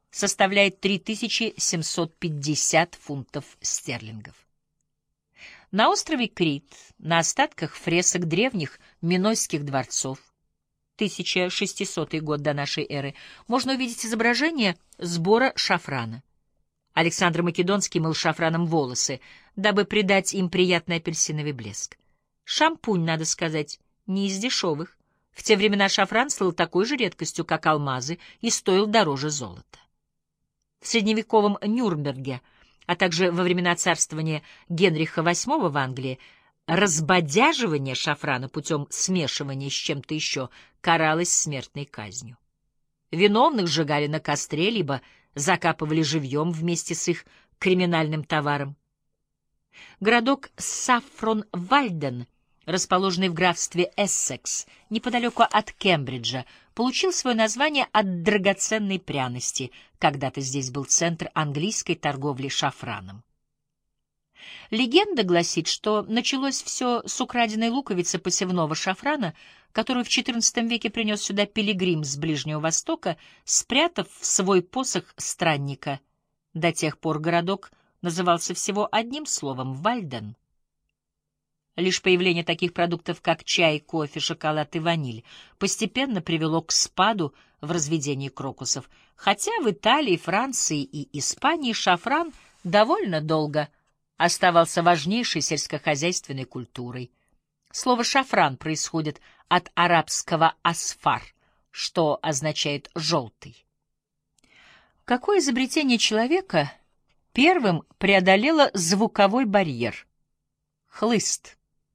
составляет 3750 фунтов стерлингов. На острове Крит, на остатках фресок древних минойских дворцов, 1600 год до нашей эры, можно увидеть изображение сбора шафрана. Александр Македонский мыл шафраном волосы, дабы придать им приятный апельсиновый блеск. Шампунь, надо сказать, не из дешевых. В те времена шафран слыл такой же редкостью, как алмазы, и стоил дороже золота. В средневековом Нюрнберге, а также во времена царствования Генриха VIII в Англии, разбодяживание шафрана путем смешивания с чем-то еще каралось смертной казнью. Виновных сжигали на костре, либо закапывали живьем вместе с их криминальным товаром. Городок Саффронвальден, расположенный в графстве Эссекс, неподалеку от Кембриджа, получил свое название от драгоценной пряности. Когда-то здесь был центр английской торговли шафраном. Легенда гласит, что началось все с украденной луковицы посевного шафрана, которую в XIV веке принес сюда пилигрим с Ближнего Востока, спрятав в свой посох странника. До тех пор городок назывался всего одним словом — Вальден. Лишь появление таких продуктов, как чай, кофе, шоколад и ваниль, постепенно привело к спаду в разведении крокусов, хотя в Италии, Франции и Испании шафран довольно долго оставался важнейшей сельскохозяйственной культурой. Слово «шафран» происходит от арабского «асфар», что означает «желтый». Какое изобретение человека первым преодолело звуковой барьер? Хлыст.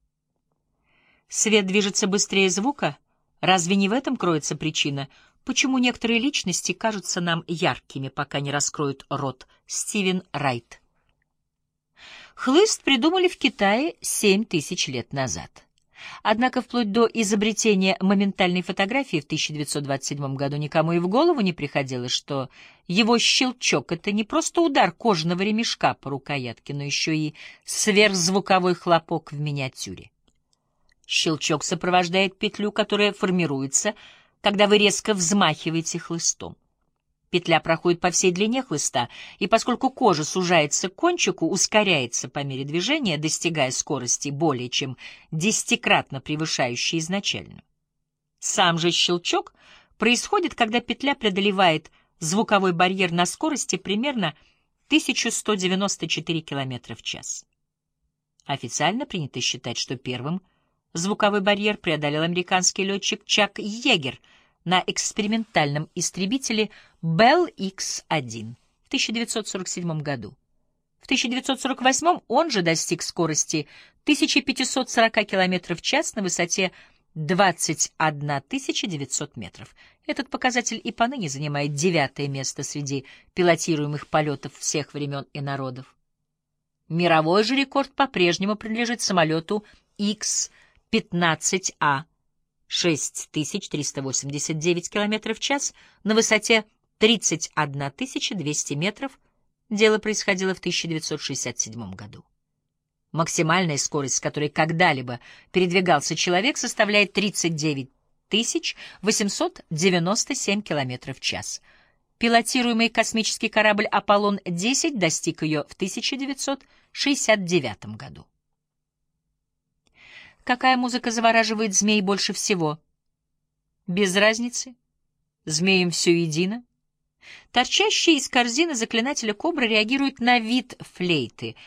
Свет движется быстрее звука? Разве не в этом кроется причина, почему некоторые личности кажутся нам яркими, пока не раскроют рот? Стивен Райт. Хлыст придумали в Китае 7000 лет назад. Однако вплоть до изобретения моментальной фотографии в 1927 году никому и в голову не приходило, что его щелчок — это не просто удар кожаного ремешка по рукоятке, но еще и сверхзвуковой хлопок в миниатюре. Щелчок сопровождает петлю, которая формируется, когда вы резко взмахиваете хлыстом. Петля проходит по всей длине хлыста, и поскольку кожа сужается к кончику, ускоряется по мере движения, достигая скорости более чем 10-кратно превышающей изначальную. Сам же щелчок происходит, когда петля преодолевает звуковой барьер на скорости примерно 1194 км в час. Официально принято считать, что первым звуковой барьер преодолел американский летчик Чак Йегер на экспериментальном истребителе Bell X-1 в 1947 году. В 1948 он же достиг скорости 1540 км в час на высоте 21 900 метров. Этот показатель и поныне занимает 9-е место среди пилотируемых полетов всех времен и народов. Мировой же рекорд по-прежнему принадлежит самолету X-15A, 6389 км в час на высоте 31 200 метров. Дело происходило в 1967 году. Максимальная скорость, с которой когда-либо передвигался человек, составляет 39 897 км в час. Пилотируемый космический корабль «Аполлон-10» достиг ее в 1969 году. Какая музыка завораживает змей больше всего? Без разницы. Змеям все едино. Торчащие из корзины заклинателя кобры реагируют на вид флейты,